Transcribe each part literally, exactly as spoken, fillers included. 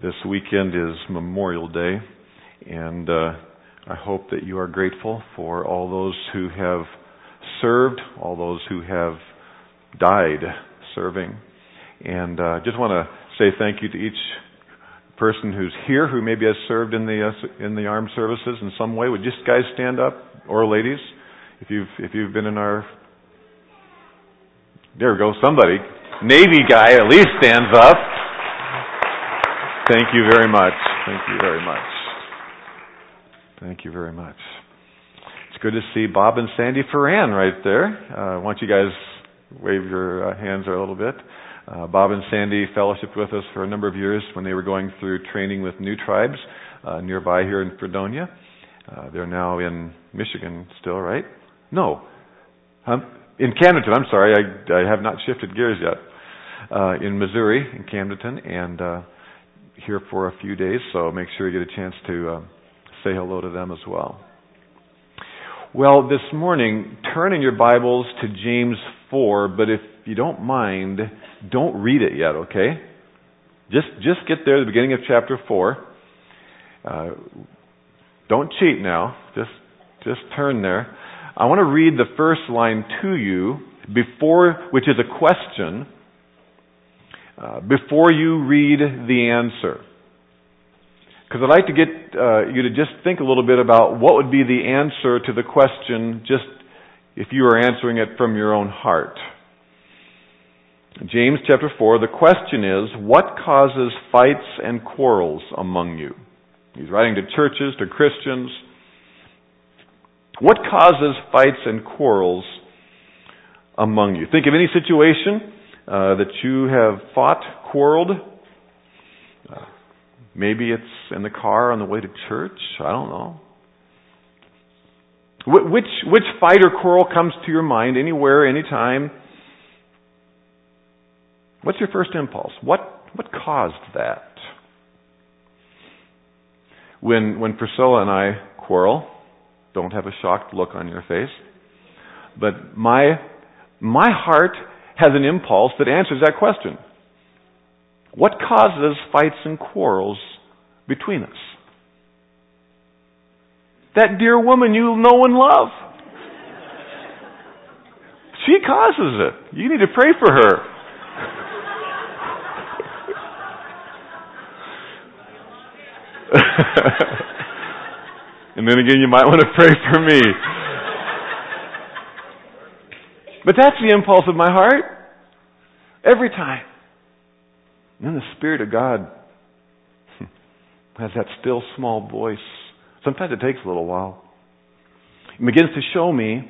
This weekend is Memorial Day, and uh, I hope that you are grateful for all those who have served, all those who have died serving. And I uh, just want to say thank you to each person who's here who maybe has served in the uh, in the armed services in some way. Would you guys stand up, or ladies, if you've if you've been in our... There we go, somebody. Navy guy at least stands up. Thank you very much. Thank you very much. Thank you very much. It's good to see Bob and Sandy Ferran right there. Uh, why don't you guys wave your uh, hands there a little bit. Uh, Bob and Sandy fellowshiped with us for a number of years when they were going through training with New Tribes uh, nearby here in Fredonia. Uh, they're now in Michigan still, right? No. Um, in Camdenton, I'm sorry. I, I have not shifted gears yet. Uh, in Missouri, in Camdenton, and uh, here for a few days, so make sure you get a chance to uh, say hello to them as well. Well, this morning, turn in your Bibles to James four, but if you don't mind, don't read it yet, okay? Just just get there at the beginning of chapter four. Uh, don't cheat now. Just just turn there. I want to read the first line to you, before, which is a question, uh, before you read the answer. Because I'd like to get uh, you to just think a little bit about what would be the answer to the question, just if you are answering it from your own heart. James chapter four, the question is, what causes fights and quarrels among you? He's writing to churches, to Christians. What causes fights and quarrels among you? Think of any situation uh, that you have fought, quarreled. Uh, maybe it's in the car on the way to church. I don't know. Wh- which which fight or quarrel comes to your mind anywhere, anytime? What's your first impulse? What what caused that? When when Priscilla and I quarrel, don't have a shocked look on your face, but my my heart has an impulse that answers that question. What causes fights and quarrels between us? That dear woman you know and love. She causes it. You need to pray for her. And then again, you might want to pray for me. But that's the impulse of my heart. Every time. And then the Spirit of God has that still small voice. Sometimes it takes a little while. It begins to show me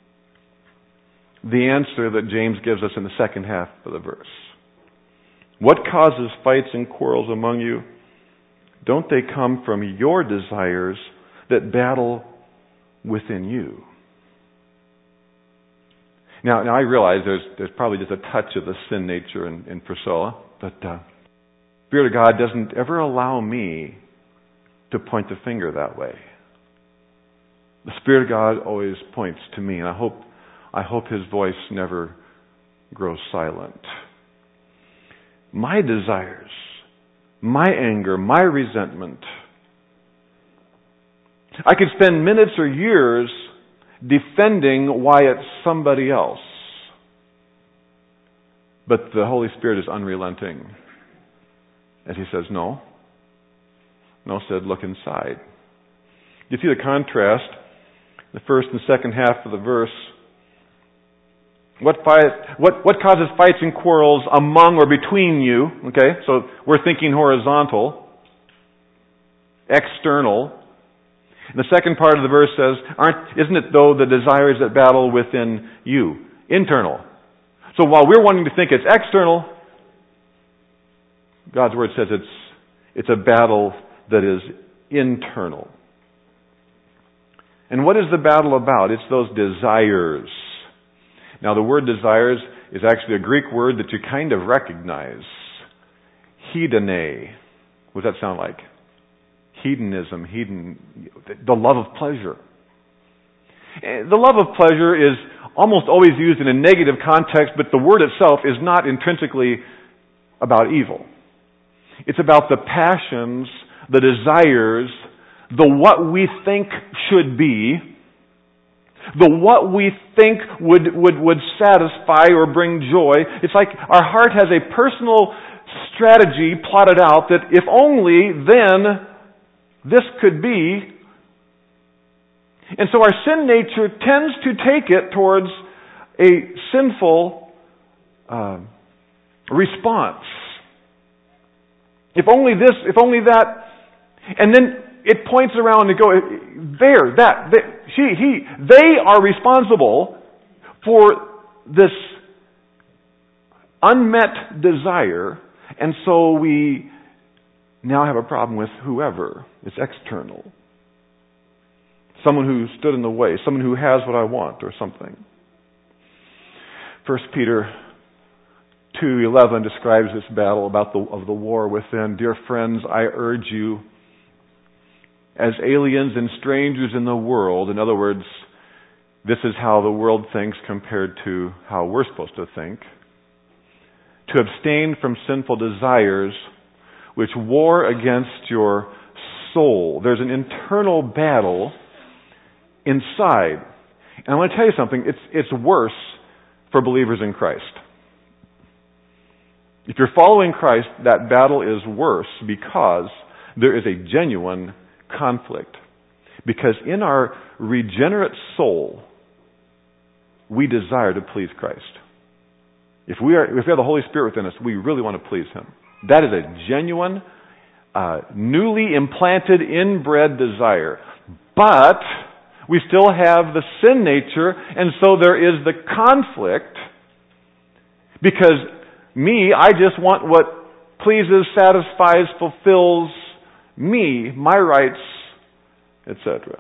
the answer that James gives us in the second half of the verse. What causes fights and quarrels among you? Don't they come from your desires that battle within you? Now, now I realize there's there's probably just a touch of the sin nature in, in Priscilla, but uh, the Spirit of God doesn't ever allow me to point the finger that way. The Spirit of God always points to me, and I hope I hope His voice never grows silent. My desires, my anger, my resentment. I could spend minutes or years defending why it's somebody else. But the Holy Spirit is unrelenting. And He says, no. No, said, look inside. You see the contrast, the first and second half of the verse. What fight, what, what causes fights and quarrels among or between you? Okay, so we're thinking horizontal, external. And the second part of the verse says, "Aren't isn't it though the desires that battle within you, internal?" So while we're wanting to think it's external, God's Word says it's it's a battle that is internal. And what is the battle about? It's those desires. Now, the word desires is actually a Greek word that you kind of recognize. Hedone. What does that sound like? Hedonism, hedon, the love of pleasure. The love of pleasure is almost always used in a negative context, but the word itself is not intrinsically about evil. It's about the passions, the desires, the what we think should be, the what we think would, would, would satisfy or bring joy. It's like our heart has a personal strategy plotted out that if only then this could be. And so our sin nature tends to take it towards a sinful uh, response. If only this, if only that. And then it points around and go, there, that, they, she, he, they are responsible for this unmet desire, and so we now have a problem with whoever. It's external. Someone who stood in the way, someone who has what I want or something. First Peter two eleven describes this battle about the of the war within. Dear friends, I urge you, as aliens and strangers in the world, in other words, this is how the world thinks compared to how we're supposed to think, to abstain from sinful desires which war against your soul. There's an internal battle inside. And I want to tell you something, it's it's worse for believers in Christ. If you're following Christ, that battle is worse because there is a genuine conflict. Because in our regenerate soul, we desire to please Christ. If we are, if we have the Holy Spirit within us, we really want to please Him. That is a genuine, uh, newly implanted, inbred desire. But we still have the sin nature, and so there is the conflict because me, I just want what pleases, satisfies, fulfills me, my rights, et cetera.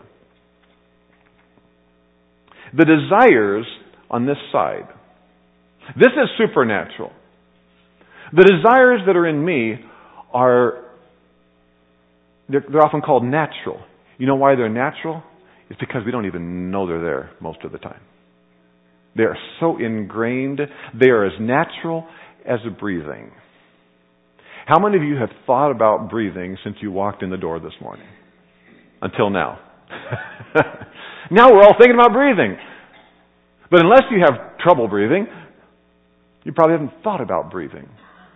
The desires on this side, this is supernatural. The desires that are in me are, they're, they're often called natural. You know why they're natural? It's because we don't even know they're there most of the time. They are so ingrained. They are as natural as a breathing. How many of you have thought about breathing since you walked in the door this morning? Until now. Now we're all thinking about breathing. But unless you have trouble breathing, you probably haven't thought about breathing.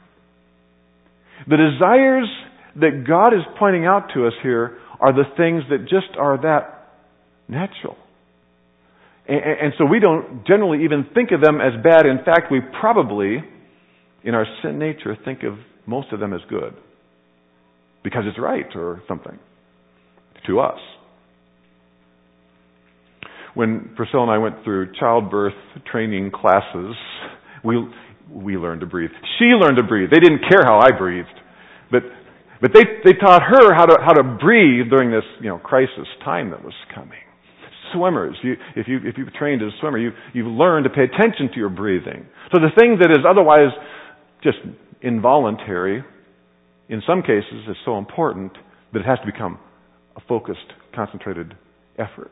The desires that God is pointing out to us here are the things that just are that natural. And, and so we don't generally even think of them as bad. In fact, we probably, in our sin nature, think of most of them as good. Because it's right or something. To us. When Priscilla and I went through childbirth training classes, we we learned to breathe. She learned to breathe. They didn't care how I breathed. But but they they taught her how to how to breathe during this, you know, crisis time that was coming. Swimmers, you, if you if you've trained as a swimmer, you you've learned to pay attention to your breathing. So the thing that is otherwise just involuntary, in some cases, is so important that it has to become a focused, concentrated effort.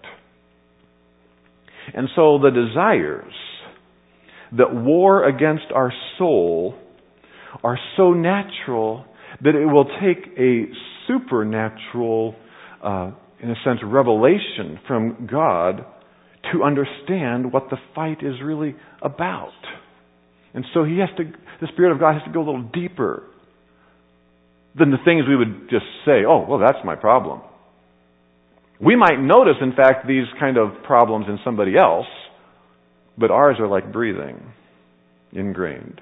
And so the desires that war against our soul are so natural that it will take a supernatural, uh, in a sense, revelation from God to understand what the fight is really about. And so he has to, the Spirit of God has to go a little deeper than the things we would just say, oh, well, that's my problem. We might notice, in fact, these kind of problems in somebody else, but ours are like breathing, ingrained.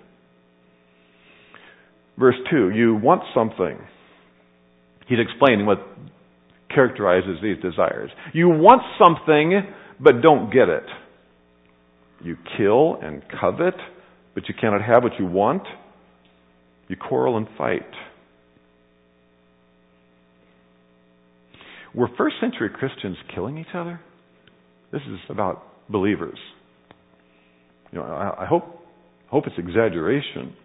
Verse two, you want something. He's explaining what characterizes these desires. You want something, but don't get it. You kill and covet, but you cannot have what you want. You quarrel and fight. Were first century Christians killing each other? This is about believers. You know, I, I hope hope it's exaggeration.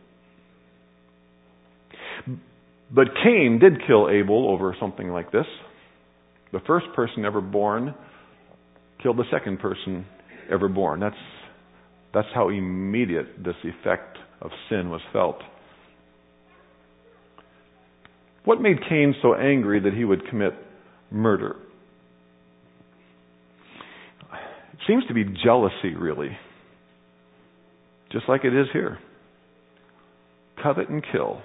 But Cain did kill Abel over something like this. The first person ever born killed the second person ever born. That's that's how immediate this effect of sin was felt. What made Cain so angry that he would commit murder? It seems to be jealousy, really. Just like it is here. Covet and kill.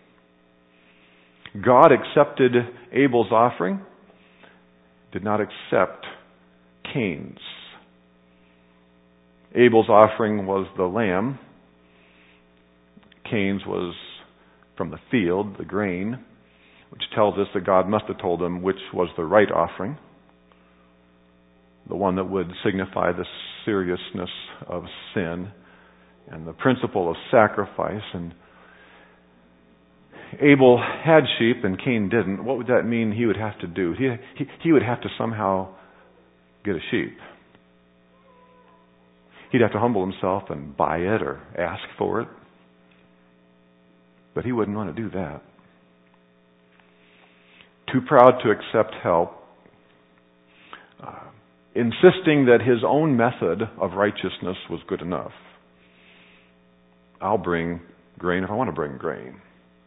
God accepted Abel's offering, did not accept Cain's. Abel's offering was the lamb. Cain's was from the field, the grain, which tells us that God must have told him which was the right offering, the one that would signify the seriousness of sin and the principle of sacrifice. And Abel had sheep and Cain didn't. What would that mean he would have to do? He, he, he would have to somehow get a sheep. He'd have to humble himself and buy it or ask for it. But he wouldn't want to do that. Too proud to accept help. Uh, insisting that his own method of righteousness was good enough. I'll bring grain if I want to bring grain.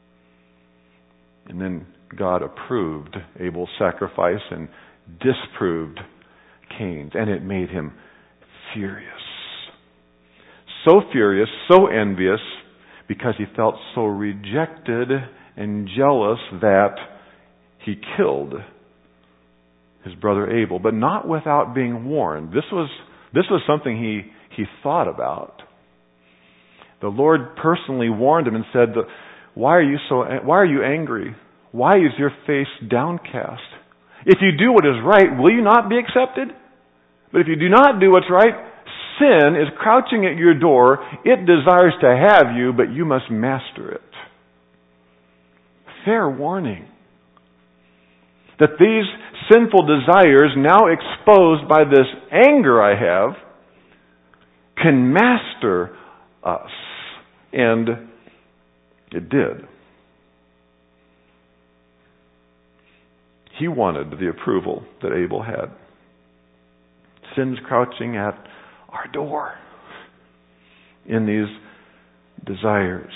And then God approved Abel's sacrifice and disproved Cain's. And it made him furious. So furious, so envious, because he felt so rejected and jealous that he killed his brother Abel, but not without being warned. This was this was something he, he thought about. The Lord personally warned him and said, "Why are you so? Why are you angry? Why is your face downcast? If you do what is right, will you not be accepted? But if you do not do what's right, sin is crouching at your door. It desires to have you, but you must master it." Fair warning. That these sinful desires, now exposed by this anger I have, can master us. And it did. He wanted the approval that Abel had. Sin's crouching at our door in these desires.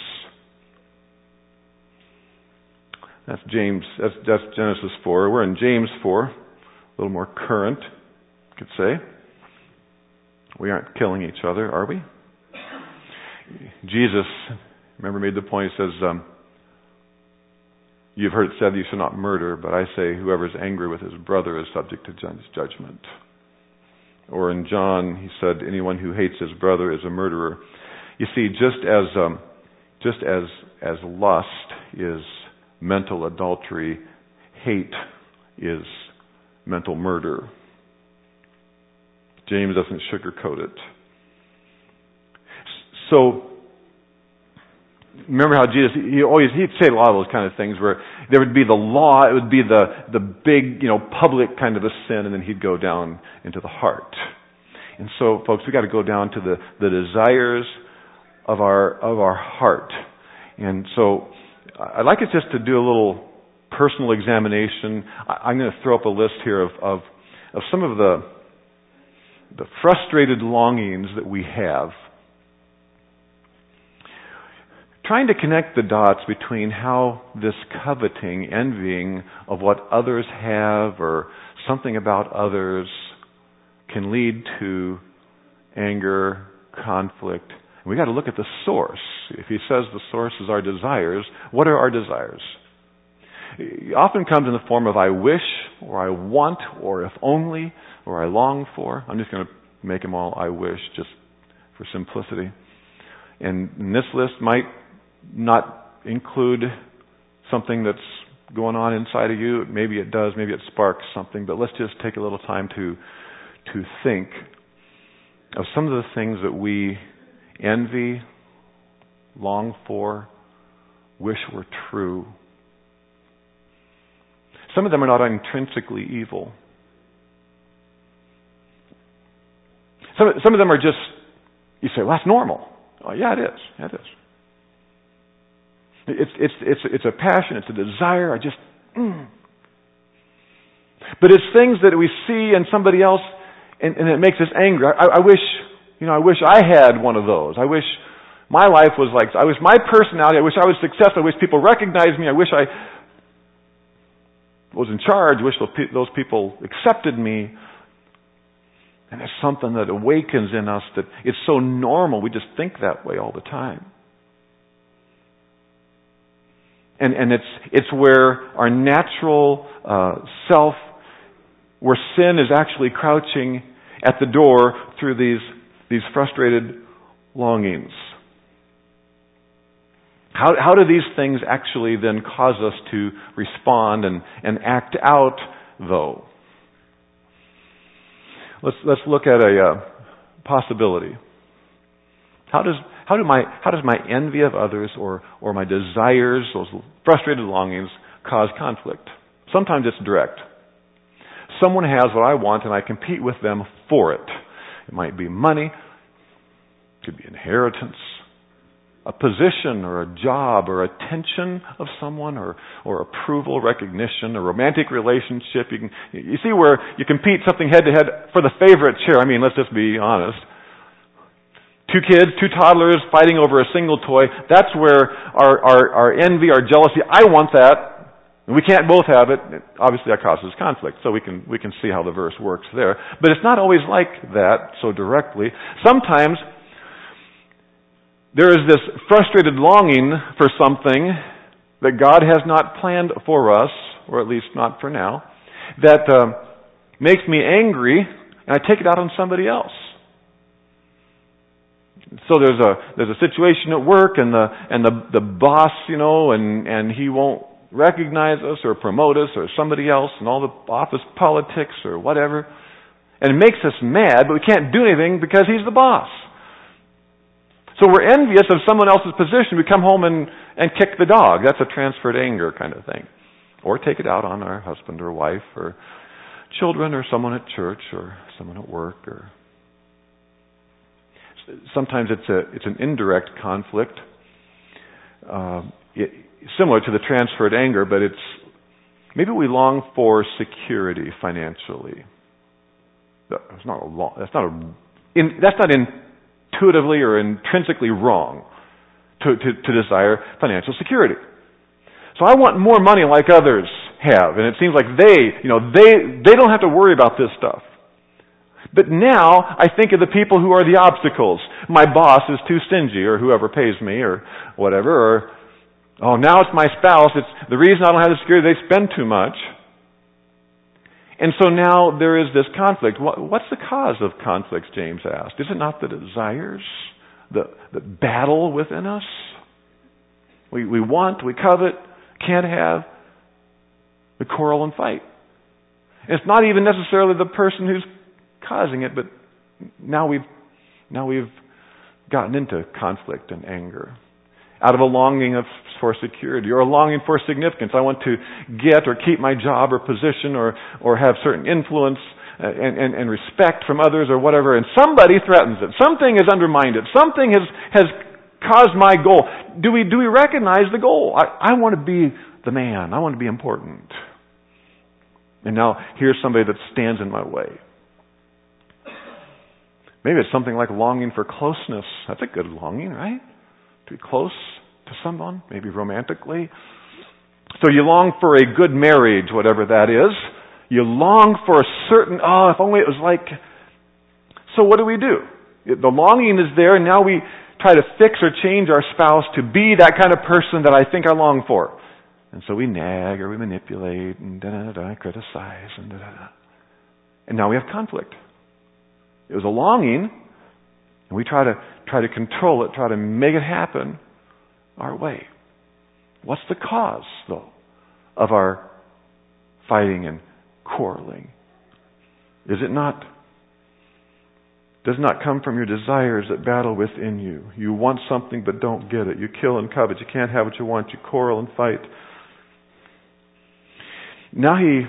That's James. That's, that's Genesis four. We're in James four, a little more current, you could say. We aren't killing each other, are we? Jesus, remember, made the point. He says, um, "You've heard it said, you shall not murder, but I say, whoever is angry with his brother is subject to judgment." Or in John, he said, "Anyone who hates his brother is a murderer." You see, just as um, just as as lust is mental adultery, hate is mental murder. James doesn't sugarcoat it. So, remember how Jesus, he always, he'd say a lot of those kind of things where there would be the law, it would be the, the big, you know, public kind of a sin, and then he'd go down into the heart. And so, folks, we got to go down to the, the desires of our, of our heart. And so, I'd like us just to do a little personal examination. I'm going to throw up a list here of, of, of some of the, the frustrated longings that we have. Trying to connect the dots between how this coveting, envying of what others have or something about others can lead to anger, conflict. And we got to look at the source. If he says the source is our desires, what are our desires? It often comes in the form of I wish, or I want, or if only, or I long for. I'm just going to make them all I wish, just for simplicity. And this list might not include something that's going on inside of you. Maybe it does, maybe it sparks something, but let's just take a little time to to think of some of the things that we envy, long for, wish were true. Some of them are not intrinsically evil. Some, some of them are just, you say, well, that's normal. Oh, yeah, it is. Yeah, it is. It's, it's, it's, it's a passion, it's a desire, I just, mm. But it's things that we see in somebody else, and, and it makes us angry. I, I wish, you know, I wish I had one of those. I wish my life was like, I wish my personality, I wish I was successful, I wish people recognized me, I wish I, was in charge. I wish those, pe- those people accepted me. And there's something that awakens in us that it's so normal. We just think that way all the time. And, and it's, it's where our natural uh, self, where sin is actually crouching at the door through these, these frustrated longings. How, how do these things actually then cause us to respond and, and act out, though? Let's, let's look at a uh, possibility. How does, how do my, how does my envy of others or, or my desires, those frustrated longings, cause conflict? Sometimes it's direct. Someone has what I want and I compete with them for it. It might be money. It could be inheritance. A position or a job or attention of someone or, or approval, recognition, a romantic relationship. You can, you see where you compete something head to head for the favorite chair. I mean, let's just be honest. Two kids, two toddlers fighting over a single toy. That's where our, our, our envy, our jealousy, I want that. We can't both have it. Obviously that causes conflict. So we can, we can see how the verse works there. But it's not always like that so directly. Sometimes there is this frustrated longing for something that God has not planned for us, or at least not for now, that uh, makes me angry, and I take it out on somebody else. So there's a there's a situation at work, and the and the the boss, you know, and and he won't recognize us or promote us or somebody else, and all the office politics or whatever, and it makes us mad, but we can't do anything because he's the boss. So we're envious of someone else's position. We come home and, and kick the dog. That's a transferred anger kind of thing. Or take it out on our husband or wife or children or someone at church or someone at work. Or sometimes it's a it's an indirect conflict, uh, it, similar to the transferred anger, but it's maybe we long for security financially. That's not a long, that's not a in, that's not in. intuitively or intrinsically wrong to, to, to desire financial security. So I want more money like others have, and it seems like they, you know, they, they don't have to worry about this stuff. But now I think of the people who are the obstacles. My boss is too stingy, or whoever pays me, or whatever, or, oh, now it's my spouse. It's the reason I don't have the security, they spend too much. And so now there is this conflict. What's the cause of conflicts, James asked? Is it not the desires, the, the battle within us? We, we want, we covet, can't have, we quarrel and fight. And it's not even necessarily the person who's causing it, but now we've, now we've gotten into conflict and anger. Out of a longing of, for security or a longing for significance. I want to get or keep my job or position or, or have certain influence and, and, and respect from others or whatever, and somebody threatens it. Something has undermined it. Something has, has caused my goal. Do we, do we recognize the goal? I, I want to be the man. I want to be important. And now here's somebody that stands in my way. Maybe it's something like longing for closeness. That's a good longing, right? To be close to someone, maybe romantically. So you long for a good marriage, whatever that is. You long for a certain, oh, if only it was like... So what do we do? The longing is there, and now we try to fix or change our spouse to be that kind of person that I think I long for. And so we nag or we manipulate and da-da-da-da, criticize and da-da-da. And now we have conflict. It was a longing, and we try to try to control it, try to make it happen our way. What's the cause, though, of our fighting and quarreling? Is it not, does not come from your desires that battle within you. You want something but don't get it. You kill and covet. You can't have what you want. You quarrel and fight. Now he,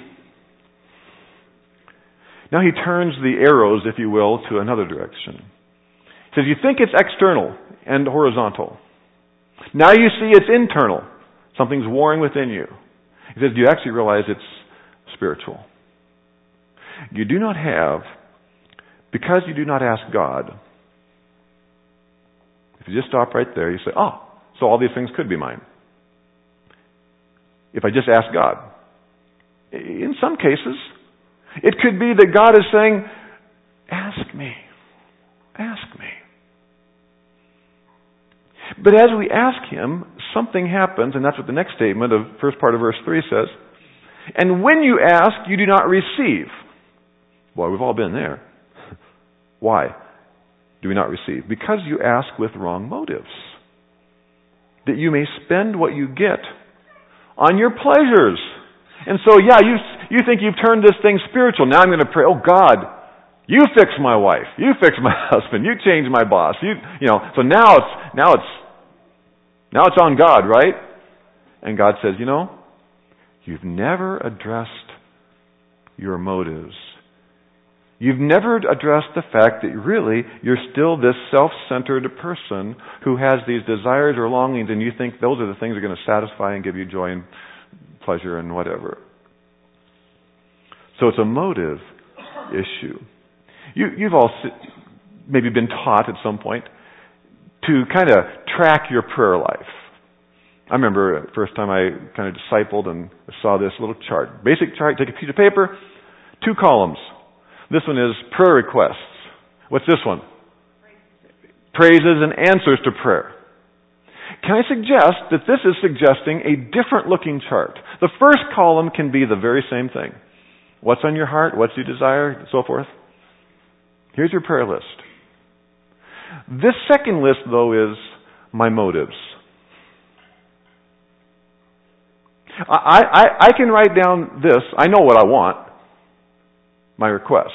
now he turns the arrows, if you will, to another direction. He says, you think it's external and horizontal. Now you see it's internal. Something's warring within you. He says, do you actually realize it's spiritual? You do not have, because you do not ask God. If you just stop right there, you say, oh, so all these things could be mine. If I just ask God. In some cases, it could be that God is saying, ask me, ask me. But as we ask Him, something happens, and that's what the next statement of first part of verse three says. And when you ask, you do not receive. Boy, we've all been there. Why do we not receive? Because you ask with wrong motives. That you may spend what you get on your pleasures. And so, yeah, you you think you've turned this thing spiritual. Now I'm going to pray, oh God, you fix my wife. You fix my husband. You change my boss. You you know, so now it's now it's now it's on God, right? And God says, you know, you've never addressed your motives. You've never addressed the fact that really you're still this self-centered person who has these desires or longings, and you think those are the things that are going to satisfy and give you joy and pleasure and whatever. So it's a motive issue. You, you've all maybe been taught at some point to kind of track your prayer life. I remember the first time I kind of discipled and saw this little chart. Basic chart, take a piece of paper, two columns. This one is prayer requests. What's this one? Praises and answers to prayer. Can I suggest that this is suggesting a different looking chart? The first column can be the very same thing. What's on your heart? What's your desire? And so forth. Here's your prayer list. This second list, though, is my motives. I, I, I can write down this. I know what I want. My requests.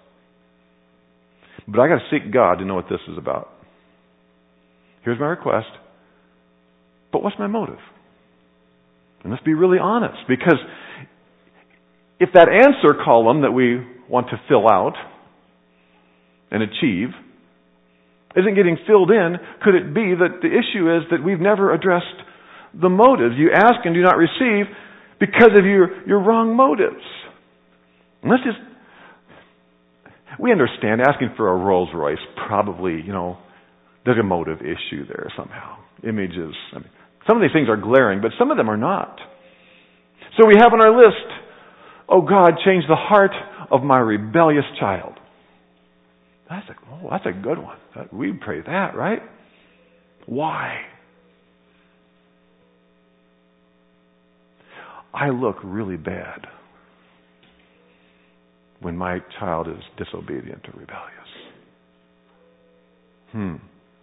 But I got to seek God to know what this is about. Here's my request. But what's my motive? And let's be really honest, because if that answer column that we want to fill out and achieve isn't getting filled in, could it be that the issue is that we've never addressed the motives? You ask and do not receive because of your, your wrong motives. And let's just, we understand asking for a Rolls Royce probably, you know, there's a motive issue there somehow. Images. I mean, some of these things are glaring, but some of them are not. So we have on our list, oh God, change the heart of my rebellious child. That's a, oh, that's a good one. We'd pray that, right? Why? I look really bad when my child is disobedient or rebellious. Hmm.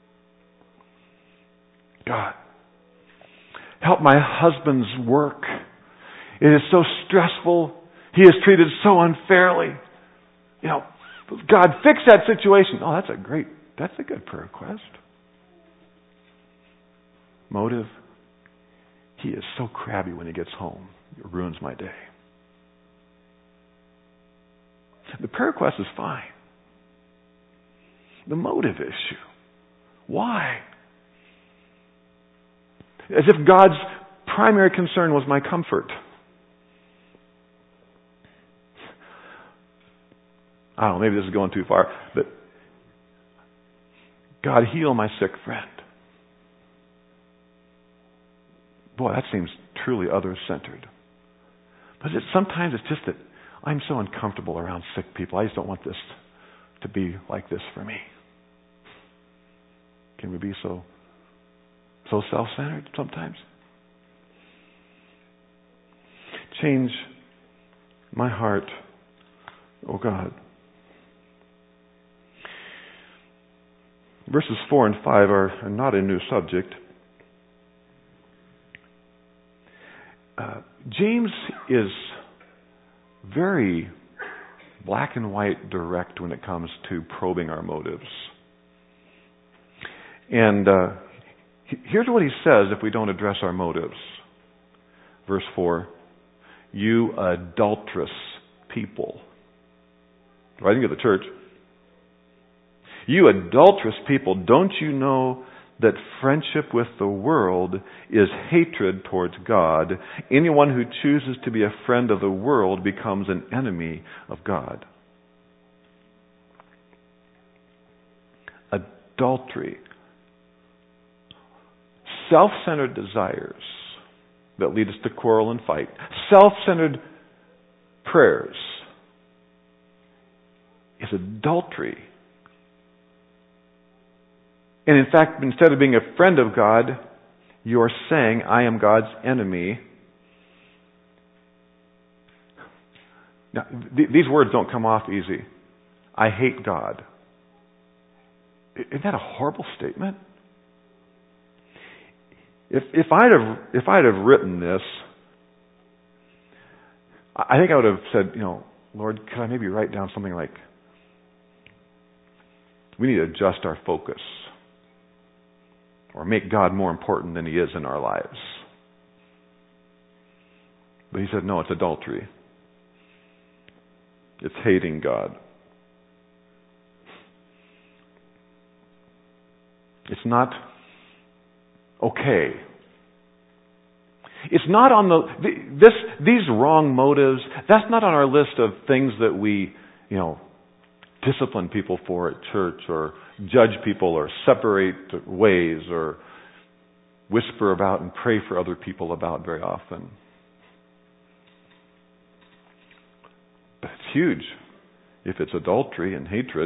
God, help my husband's work. It is so stressful. He is treated so unfairly. You know, God, fix that situation. Oh, that's a great, that's a good prayer request. Motive, he is so crabby when he gets home. It ruins my day. The prayer request is fine. The motive issue. Why? As if God's primary concern was my comfort. I don't know, maybe this is going too far, but God, heal my sick friend. Boy, that seems truly other-centered. But it, sometimes it's just that I'm so uncomfortable around sick people. I just don't want this to be like this for me. Can we be so so self-centered sometimes? Change my heart, oh God. Verses four and five are not a new subject. Uh, James is very black and white direct when it comes to probing our motives. And uh, here's what he says if we don't address our motives. Verse four, you adulterous people. Writing to the church. You adulterous people, don't you know that friendship with the world is hatred towards God? Anyone who chooses to be a friend of the world becomes an enemy of God. Adultery. Self-centered desires that lead us to quarrel and fight. Self-centered prayers is adultery. And in fact, instead of being a friend of God, you're saying, I am God's enemy. Now, th- these words don't come off easy. I hate God. Isn't that a horrible statement? If if I'd have if I'd have written this, I think I would have said, you know, Lord, could I maybe write down something like, we need to adjust our focus, or make God more important than He is in our lives. But He said, no, it's adultery. It's hating God. It's not okay. It's not on the this these wrong motives. That's not on our list of things that we, you know, discipline people for at church, or judge people, or separate ways, or whisper about and pray for other people about very often. But it's huge if it's adultery and hatred.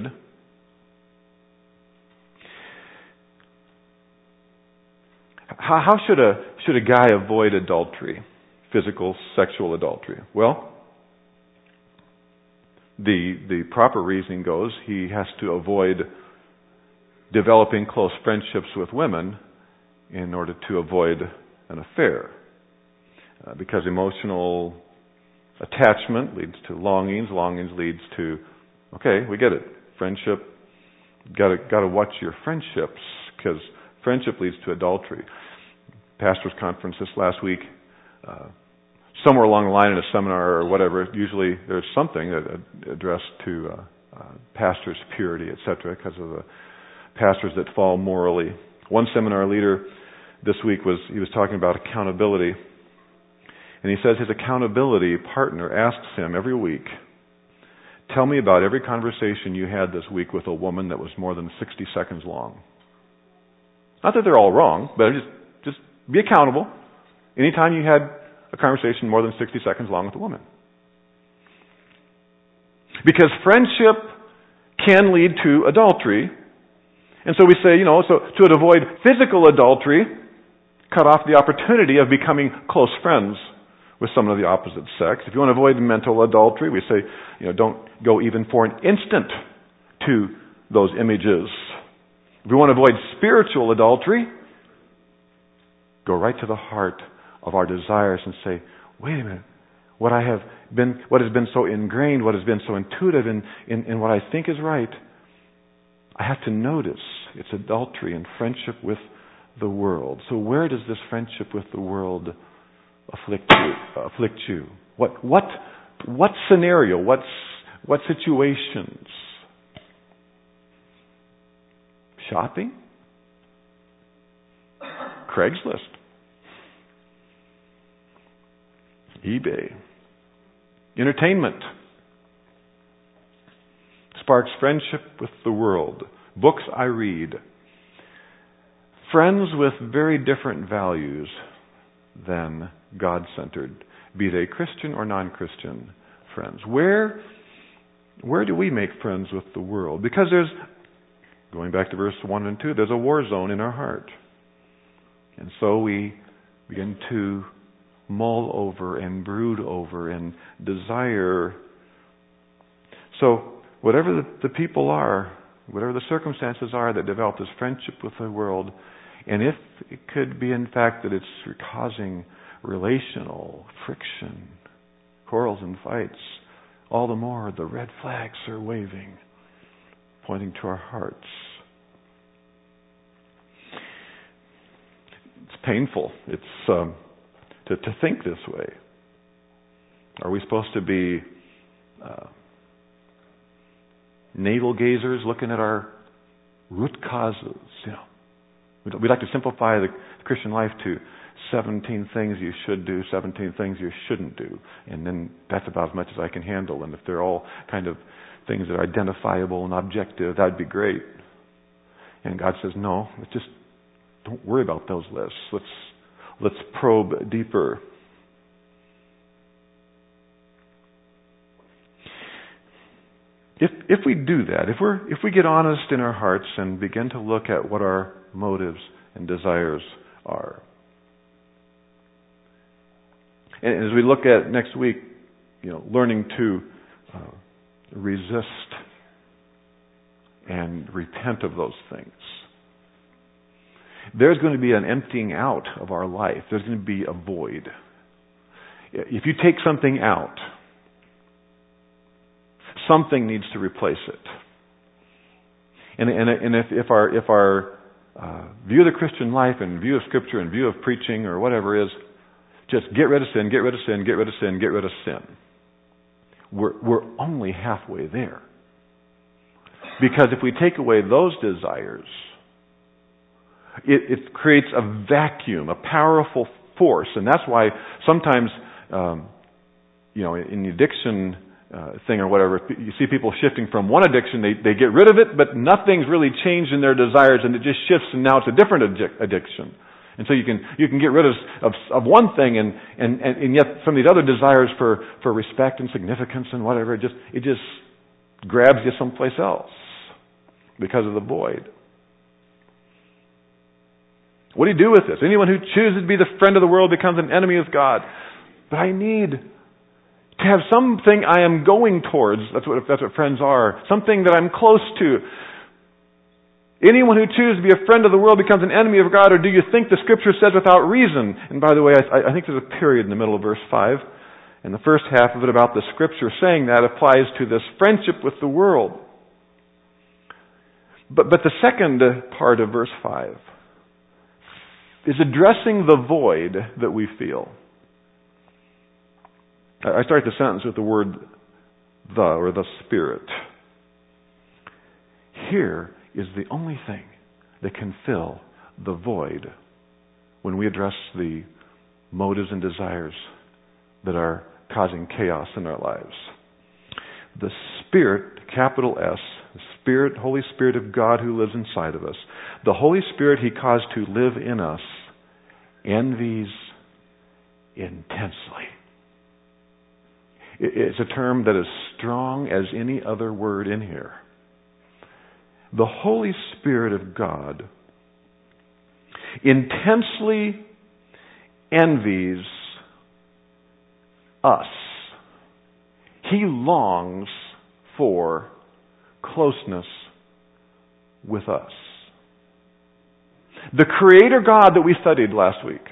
How, how should a should a guy avoid adultery, physical, sexual adultery? Well, the the proper reasoning goes he has to avoid developing close friendships with women in order to avoid an affair, uh, because emotional attachment leads to longings. Longings leads to, okay, we get it, friendship. Got to got to watch your friendships, because friendship leads to adultery. Pastor's conference this last week, uh, somewhere along the line in a seminar or whatever, usually there's something that, addressed to uh, uh, pastors' purity, et cetera, because of the pastors that fall morally. One seminar leader this week was he was talking about accountability, and he says his accountability partner asks him every week, tell me about every conversation you had this week with a woman that was more than sixty seconds long. Not that they're all wrong, but just just be accountable. Anytime you had a conversation more than sixty seconds long with a woman. Because friendship can lead to adultery. And so we say, you know, so to avoid physical adultery, cut off the opportunity of becoming close friends with someone of the opposite sex. If you want to avoid mental adultery, we say, you know, don't go even for an instant to those images. If we want to avoid spiritual adultery, go right to the heart of our desires and say, wait a minute, what I have been, what has been so ingrained, what has been so intuitive in, in, in what I think is right, I have to notice it's adultery and friendship with the world. So where does this friendship with the world afflict you? Afflict you? What what what scenario? What's what situations? Shopping? Craigslist? eBay? Entertainment? Sparks friendship with the world. Books I read. Friends with very different values than God-centered, be they Christian or non-Christian friends. Where, where do we make friends with the world? Because there's, going back to verse one and two, there's a war zone in our heart. And so we begin to mull over and brood over and desire. So whatever the, the people are, whatever the circumstances are that develop this friendship with the world, and if it could be in fact that it's causing relational friction, quarrels and fights, all the more the red flags are waving, pointing to our hearts. It's painful. It's um, to, to think this way. Are we supposed to be uh, navel gazers looking at our root causes? You know, we like to simplify the Christian life to seventeen things you should do, seventeen things you shouldn't do, and then that's about as much as I can handle. And if they're all kind of things that are identifiable and objective, that'd be great. And God says, no, let's just don't worry about those lists. Let's let's probe deeper. if if we do that, if we're if we get honest in our hearts and begin to look at what our motives and desires are, and as we look at next week, you know, learning to uh, resist and repent of those things, there's going to be an emptying out of our life. There's going to be a void. If you take something out, something needs to replace it. And, and, and if, if our, if our uh, view of the Christian life and view of Scripture and view of preaching or whatever is just get rid of sin, get rid of sin, get rid of sin, get rid of sin, we're, we're only halfway there. Because if we take away those desires, it, it creates a vacuum, a powerful force. And that's why sometimes, um, you know, in the addiction uh, thing or whatever, you see people shifting from one addiction, they, they get rid of it, but nothing's really changed in their desires, and it just shifts, and now it's a different addic- addiction. And so you can you can get rid of of, of one thing, and, and, and, and yet some of these other desires for, for respect and significance and whatever, it just it just grabs you someplace else because of the void. What do you do with this? Anyone who chooses to be the friend of the world becomes an enemy of God. But I need to have something I am going towards. That's what that's what friends are. Something that I'm close to. Anyone who chooses to be a friend of the world becomes an enemy of God, or do you think the Scripture says without reason? And by the way, I, I think there's a period in the middle of verse five. And the first half of it about the Scripture saying that applies to this friendship with the world. But, but the second part of verse five is addressing the void that we feel. I start the sentence with the word the, or the Spirit. Here is the only thing that can fill the void when we address the motives and desires that are causing chaos in our lives. The Spirit, capital S, the Spirit, Holy Spirit of God who lives inside of us. The Holy Spirit He caused to live in us envies intensely. It's a term that is strong as any other word in here. The Holy Spirit of God intensely envies us. He longs for closeness with us. The Creator God that we studied last week,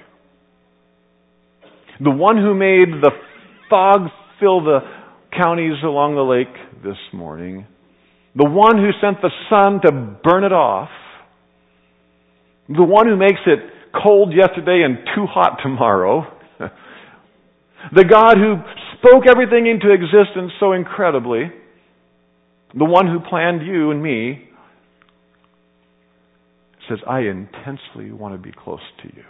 the one who made the fog fill the counties along the lake this morning, the one who sent the sun to burn it off, the one who makes it cold yesterday and too hot tomorrow, the God who spoke everything into existence so incredibly, the one who planned you and me, says, I intensely want to be close to you.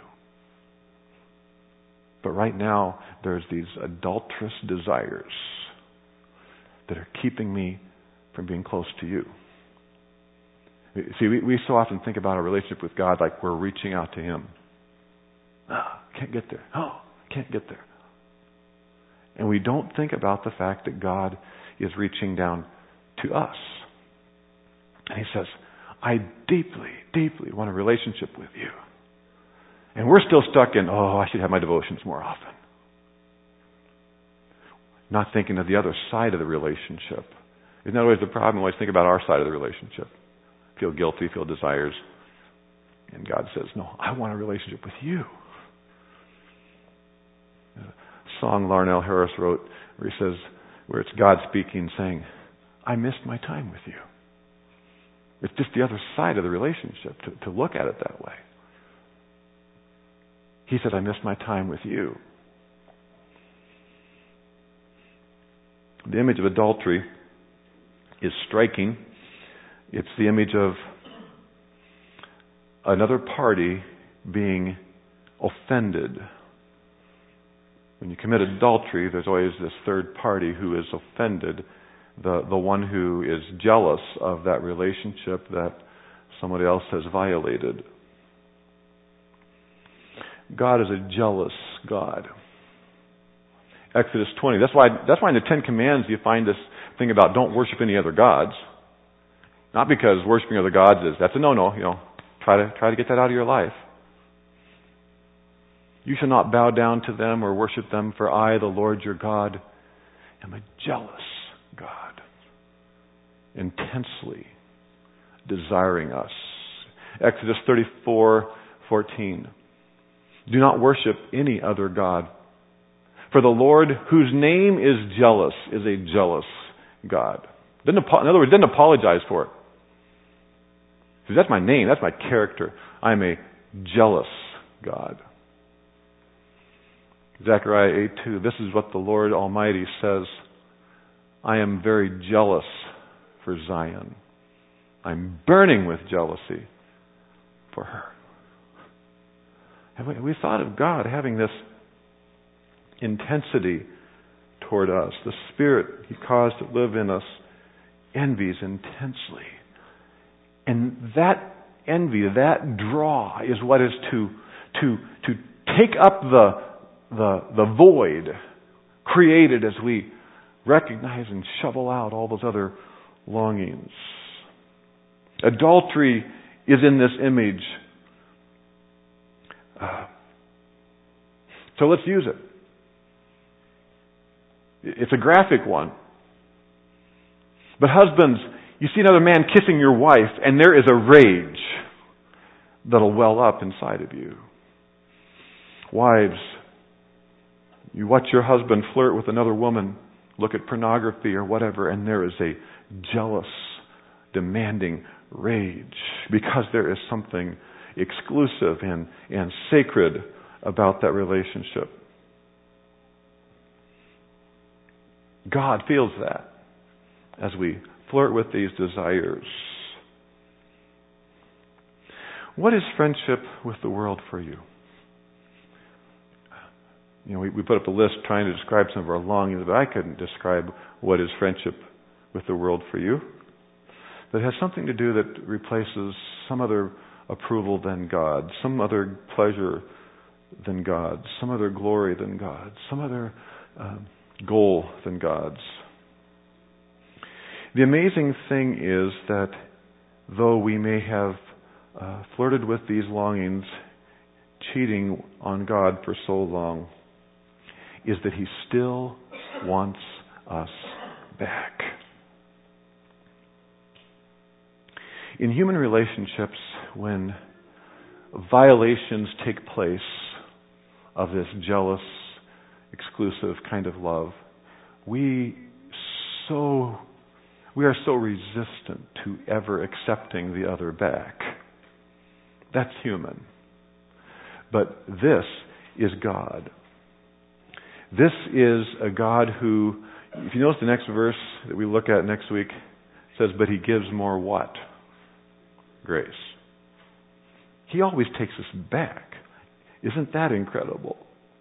But right now, there's these adulterous desires that are keeping me from being close to you. See, we, we so often think about our relationship with God like we're reaching out to Him. Ah, can't get there. Oh, can't get there. And we don't think about the fact that God is reaching down to us. And He says, I deeply, deeply want a relationship with you. And we're still stuck in, oh, I should have my devotions more often. Not thinking of the other side of the relationship. Isn't that always the problem? We always think about our side of the relationship. Feel guilty, feel desires. And God says, no, I want a relationship with you. A song Larnell Harris wrote where he says, where it's God speaking, saying, I missed my time with you. It's just the other side of the relationship, to, to look at it that way. He said, I missed my time with you. The image of adultery is striking. It's the image of another party being offended. When you commit adultery, there's always this third party who is offended, the, the one who is jealous of that relationship that somebody else has violated. God is a jealous God. Exodus twenty. That's why, that's why in the Ten Commandments you find this thing about don't worship any other gods. Not because worshiping other gods is, that's a no-no, you know. Try to, try to get that out of your life. You shall not bow down to them or worship them, for I, the Lord your God, am a jealous God, intensely desiring us. Exodus thirty-four fourteen. Do not worship any other God. For the Lord, whose name is jealous, is a jealous God. Didn't, in other words, didn't apologize for it. Because that's my name, that's my character. I'm a jealous God. Zechariah eight two. This is what the Lord Almighty says. I am very jealous for Zion. I'm burning with jealousy for her. Have we, have we thought of God having this intensity toward us? The Spirit He caused to live in us envies intensely. And that envy, that draw is what is to, to, to take up the, the, the void created as we recognize and shovel out all those other longings. Adultery is in this image. Uh, so let's use it. It's a graphic one. But husbands, you see another man kissing your wife, and there is a rage that'll well up inside of you. Wives, you watch your husband flirt with another woman, look at pornography or whatever, and there is a jealous, demanding rage because there is something exclusive and, and sacred about that relationship. God feels that as we flirt with these desires. What is friendship with the world for you? You know, we, we put up a list trying to describe some of our longings, but I couldn't describe what is friendship with the world for you. But it has something to do that replaces some other approval than God, some other pleasure than God, some other glory than God, some other uh, goal than God's. The amazing thing is that though we may have uh, flirted with these longings, cheating on God for so long, is that He still wants us back. In human relationships, when violations take place of this jealous, exclusive kind of love, we so we are so resistant to ever accepting the other back. That's human. But this is God. This is a God who, if you notice the next verse that we look at next week, says, but He gives more what? Grace. He always takes us back. Isn't that incredible?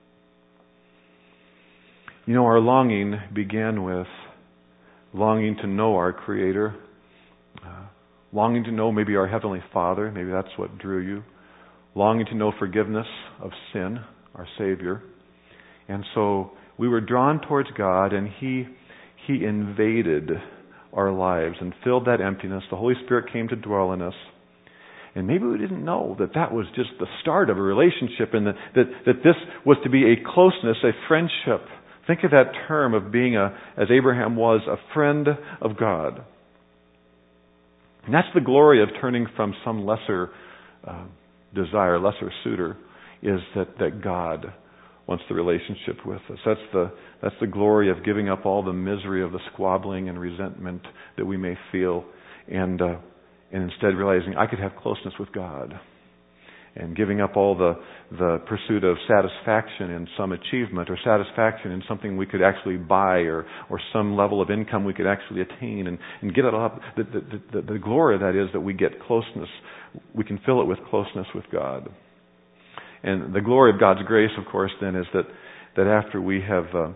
You know, our longing began with longing to know our Creator, uh, longing to know maybe our Heavenly Father, maybe that's what drew you, longing to know forgiveness of sin, our Savior. And so we were drawn towards God, and He He invaded our lives and filled that emptiness. The Holy Spirit came to dwell in us. And maybe we didn't know that that was just the start of a relationship, and that, that, that this was to be a closeness, a friendship. Think of that term of being, a, as Abraham was, a friend of God. And that's the glory of turning from some lesser uh, desire, lesser suitor, is that, that God wants the relationship with us. That's the, that's the glory of giving up all the misery of the squabbling and resentment that we may feel, and uh, and instead realizing I could have closeness with God. And giving up all the, the pursuit of satisfaction in some achievement, or satisfaction in something we could actually buy, or, or some level of income we could actually attain, and, and get it up. The, the, the, the glory of that is that we get closeness. We can fill it with closeness with God. And the glory of God's grace, of course, then is that, that after we have uh,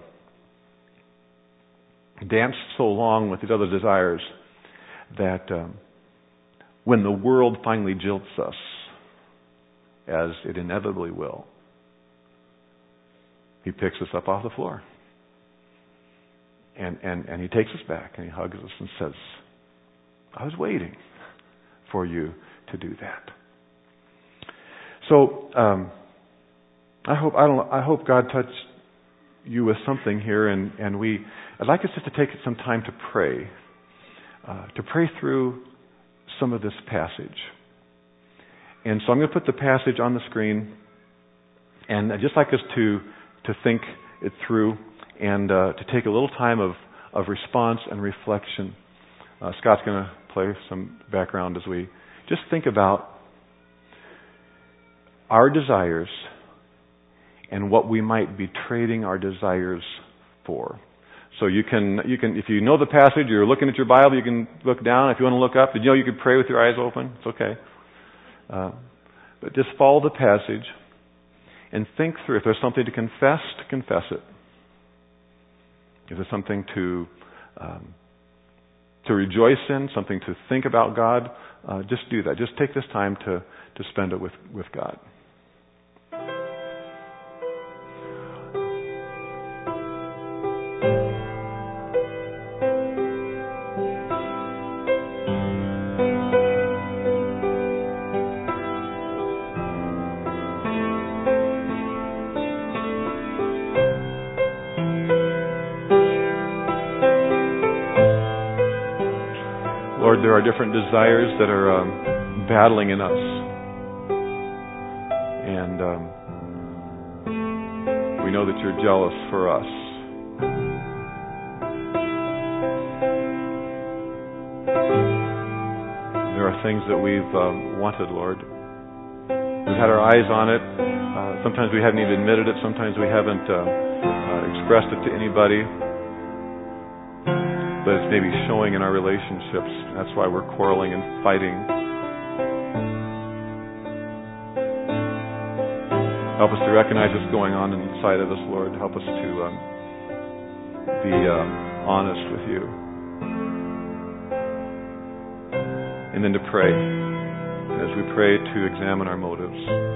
danced so long with these other desires, that um, when the world finally jilts us, as it inevitably will, He picks us up off the floor. And, and, and he takes us back and he hugs us and says, I was waiting for you to do that. So um, I hope I don't I hope God touched you with something here, and, and we I'd like us just to take some time to pray, uh, to pray through some of this passage. And so I'm going to put the passage on the screen, and I'd just like us to to think it through and uh, to take a little time of, of response and reflection. Uh, Scott's going to play some background as we just think about our desires and what we might be trading our desires for. So you can, you can, if you know the passage, you're looking at your Bible, you can look down. If you want to look up, did you know you could pray with your eyes open? It's okay. Uh, but just follow the passage and think through. If there's something to confess, to confess it. If there's something to um, to rejoice in, something to think about God, uh, just do that. Just take this time to, to spend it with, with God. Lord, there are different desires that are um, battling in us. And um, we know that you're jealous for us. There are things that we've um, wanted, Lord. We've had our eyes on it. Uh, sometimes we haven't even admitted it. Sometimes we haven't uh, uh, expressed it to anybody. But it's maybe showing in our relationships. That's why we're quarreling and fighting. Help us to recognize what's going on inside of us, Lord. Help us to um, be um, honest with you. And then to pray. And as we pray, to examine our motives.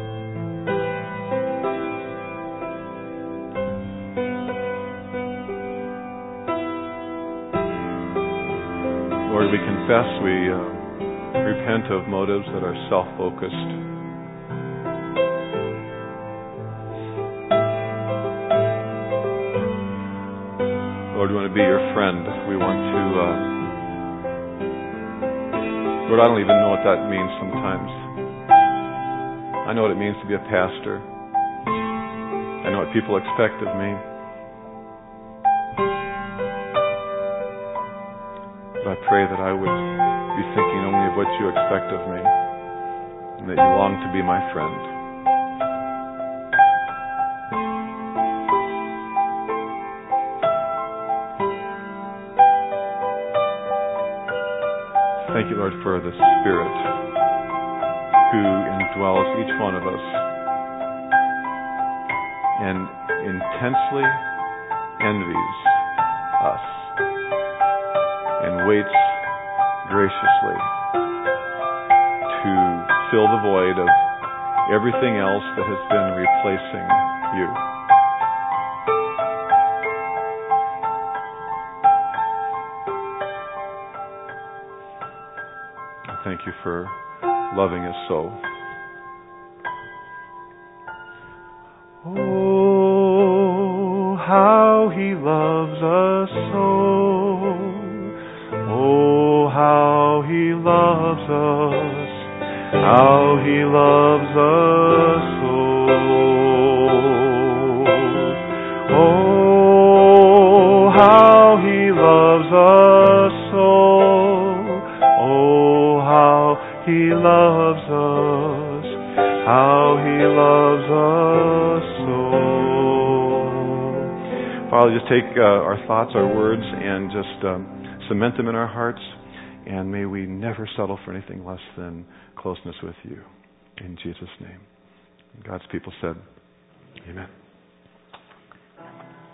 Lord, we confess, we uh, repent of motives that are self-focused. Lord, we want to be your friend. We want to... Uh, Lord, I don't even know what that means sometimes. I know what it means to be a pastor. I know what people expect of me. I pray that I would be thinking only of what you expect of me, and that you long to be my friend. Thank you, Lord, for the Spirit who indwells each one of us and intensely envies us and waits graciously to fill the void of everything else that has been replacing you. Thank you for loving us so. Oh, how he loves us so. Oh, how he loves us, how he loves us so. Oh, how he loves us so. Oh, how he loves us, how he loves us so. Father, just take uh, our thoughts, our words, and just... Um, cement them in our hearts, and may we never settle for anything less than closeness with you. In Jesus' name. God's people said, amen.